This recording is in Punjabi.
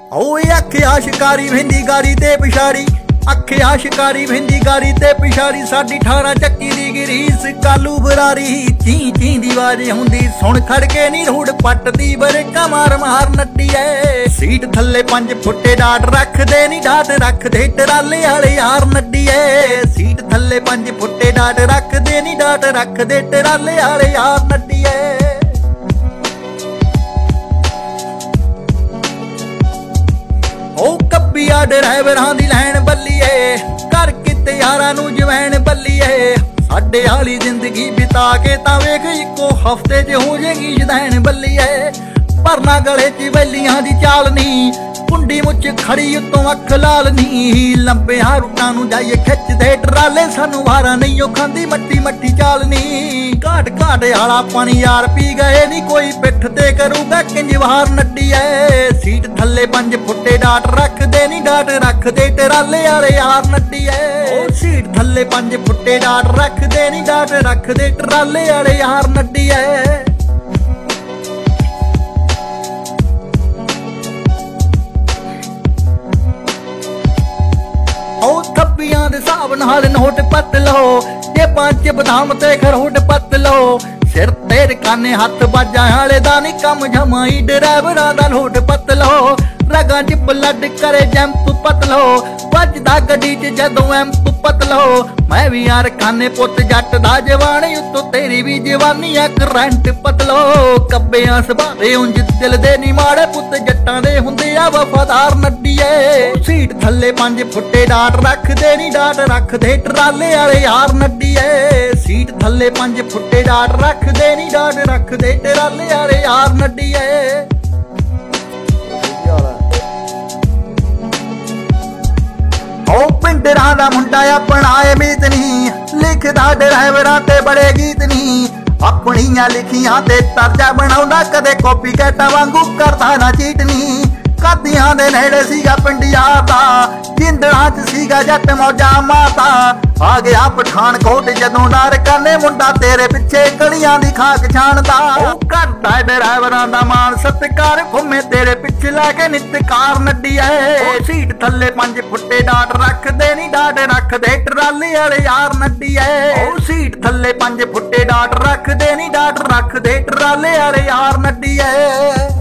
ਓਏ ਅੱਖਿਆ ਸ਼ਿਕਾਰੀ ਵਹਿੰਦੀ ਗਾੜੀ ਤੇ ਪਿਛਾੜੀ, ਅੱਖਿਆ ਸ਼ਿਕਾਰੀ ਵਹਿੰਦੀ ਗਾੜੀ ਤੇ ਪਿਛਾੜੀ। ਸਾਡੀ 18 ਚੱਕੀ ਦੀ ਗਰੀਸ ਕਾਲੂ ਬਰਾਰੀ, ਚੀਂ ਚੀਂ ਦੀ ਆਵਾਜ਼ ਹੁੰਦੀ ਸੁਣ ਖੜਕੇ ਨੀ ਰੋਡ ਪੱਟਦੀ ਬਰੇਕਾ ਮਾਰ ਮਾਰ ਨੱਡੀ ਐ। ਸੀਟ ਥੱਲੇ 5 ਫੁੱਟੇ ਡਾਟ ਰੱਖਦੇ ਨੀ ਡਾਟ ਰੱਖਦੇ ਟਰਾਲੇ ਵਾਲੇ ਯਾਰ ਨੱਡੀ ਐ। ਸੀਟ ਥੱਲੇ 5 ਫੁੱਟੇ ਡਾਟ ਰੱਖਦੇ ਨੀ ਡਾਟ ਰੱਖਦੇ ਟਰਾਲੇ ਵਾਲੇ ਯਾਰ ਨੱਡੀ ਐ। ਉਹ ਕੱਬੀਆ ਡਰਾਈਵਰਾਂ ਦੀ ਲੈਣ ਬੱਲੀਏ, ਕਰ ਕਿਤੇ ਯਾਰਾਂ ਨੂੰ ਜਵੈਣ ਬੱਲੀਏ। ਸਾਡੇ ਵਾਲੀ ਜ਼ਿੰਦਗੀ ਬਿਤਾ ਕੇ ਤਾਂ ਵੇਖ ਇੱਕੋ ਹਫ਼ਤੇ 'ਚ ਹੋ ਜੇਗੀ ਜਦੈਣ ਬੱਲੀਏ। ਪਰਨਾ ਗਲੇ 'ਚ ਬੈਲੀਆਂ ਦੀ ਚਾਲ ਨੀ, ਕੁੰਡੀ ਮੁੱਚ ਖੜੀ ਉੱਤੋਂ ਅੱਖ ਲਾਲ ਨੀ। ਲੰਬਿਆਂ ਰੁੱਟਾਂ ਨੂੰ ਜਾਈਏ ਖਿੱਚਦੇ ਟਰਾਲੇ, ਸਾਨੂੰ ਵਾਰਾਂ ਨਹੀਂ ਉਹ ਖਾਂਦੀ ਮੱਟੀ ਮੱਟੀ ਚਾਲ ਨੀ। ਘਾਟ ਘਾਟ ਵਾਲਾ ਪਾਣੀ ਯਾਰ ਪੀ ਗਏ ਨੀ, ਕੋਈ ਪਿੱਠ ਤੇ ਕਰੂਗਾ ਕਿੰਜ ਵਾਰ ਨੱਡੀ ਐ। ਸੀਟ ਥੱਲੇ 5 ਫੁੱਟੇ ਡਾਟ ਰੱਖਦੇ ਨੀ ਡਾਟ ਰੱਖਦੇ ਟਰਾਲੇ ਵਾਲੇ ਯਾਰ ਨੱਡੀ ਐ। ਉਹ ਸੀਟ ਥੱਲੇ 5 ਫੁੱਟੇ ਡਾਟ ਰੱਖਦੇ ਨੀ ਡਾਟ ਰੱਖਦੇ ਟਰਾਲੇ ਵਾਲੇ ਯਾਰ ਨੱਡੀ ਐ। ਉਹ ਥੱਬੀਆਂ ਦੇ ਹਿਸਾਬ ਨਾਲ ਨੋਟ ਪੱਤ ਲਓ, ਜੇ 5 ਬਦਾਮ ਤੇ ਖਰੋਟ ਪੱਤ ਲਓ। ਸਿਰ ਤੇ ਰਕਾਨੇ ਹੱਥ ਬਾਜਾਂ ਵਾਲੇ ਦਾ ਨੀ ਕੰਮ ਜਮਾਈ, ਡਰਾਈਵਰਾਂ ਦਾ ਨੋਟ ਪੱਤ ਲਓ। ਰਗਾਂ 'ਚ ਬਲੱਡ ਕਰੇ ਜੰਪ ਪੱਤ ਲਓ, ਵੱਜਦਾ ਗੱਡੀ 'ਚ ਜਦੋਂ ਐਂਪ ਪੱਤ ਲਓ। ਮੈਂ ਵੀ ਯਾਰ ਖਾਨੇ ਪੁੱਤ ਜੱਟ ਦਾ ਜਵਾਨੀ, ਉੱਤੋਂ ਤੇਰੀ ਵੀ ਜਵਾਨੀ ਆ ਕਰੰਟ ਪੱਤ ਲਓ। ਕੱਬਿਆਂ ਸੁਭਾਵੇ ਉਂਝ ਦਿਲ ਦੇ ਨੀ ਮਾੜੇ, ਪੁੱਤ ਜੱਟਾਂ ਦੇ ਹੁੰਦੇ ਆ ਵਫਾਦਾਰ ਨੱਡੀ ਐ। ਸੀਟ ਥੱਲੇ 5 ਫੁੱਟੇ ਡਾਟ ਰੱਖਦੇ ਨੀ ਡਾਟ ਰੱਖਦੇ ਟਰਾਲੇ ਵਾਲੇ ਯਾਰ ਨੱਡੀ ਐ। ਸੀਟ ਥੱਲੇ 5 ਫੁੱਟੇ ਡਾਟ ਰੱਖਦੇ ਨੀ ਡਾਟ ਰੱਖਦੇ ਟਰਾਲੇ ਵਾਲੇ ਯਾਰ ਨੱਡੀ ਐ। ਉਹ ਪਿੰਡਰਾਂ ਦਾ ਮੁੰਡਾ ਆਪਣਾ ਏ ਮੀਤ ਨੀ, ਲਿਖਦਾ ਡਰਾਈਵਰਾਂ ਤੇ ਬੜੇ ਗੀਤ ਨੀ। ਆਪਣੀਆਂ ਲਿਖੀਆਂ ਤੇ ਤਰਜਾ ਬਣਾਉਂਦਾ, ਕਦੇ ਕਾਪੀ ਕੈਟਾਂ ਵਾਂਗੂ ਕਰਦਾ ਨਾ ਚੀਟ ਨੀ। ਕਾਦੀਆਂ ਦੇ ਨੇੜੇ ਸੀਗਾ ਪਿੰਡ ਯਾਰ ਦਾ, ਜਿੰਦੜਾਂ 'ਚ ਸੀਗਾ ਜੱਟ ਮੌਜਾਂ ਮਾਰਦਾ। ਆ ਗਿਆ ਪਠਾਨਕੋਟ ਜਦੋਂ ਡਰ ਕਰਨੇ, ਮੁੰਡਾ ਤੇਰੇ ਪਿੱਛੇ ਗਲੀਆਂ ਦੀ ਖਾਕ ਛਾਣਦਾ। ਉਹ ਕਰਦਾ ਡਰਾਈਵਰਾਂ ਦਾ ਮਾਣ ਸਤਿਕਾਰ, ਘੁੰਮੇ ਤੇਰੇ ਪਿੱਛੇ ਲੈ ਕੇ ਨਿੱਤਕਾਰ ਨੱਡੀ ਐ। ਉਹ ਸੀਟ ਥੱਲੇ 5 ਫੁੱਟੇ ਡਾਟ ਰੱਖਦੇ ਨੀ ਡਾਟ ਰੱਖਦੇ ਟਰਾਲੇ ਵਾਲੇ ਯਾਰ ਨੱਡੀ ਐ। ਉਹ ਸੀਟ ਥੱਲੇ 5 ਫੁੱਟੇ ਡਾਟ ਰੱਖਦੇ ਨੀ ਡਾਟ ਰੱਖਦੇ ਟਰਾਲੇ ਵਾਲੇ ਯਾਰ ਨੱਡੀ ਐ।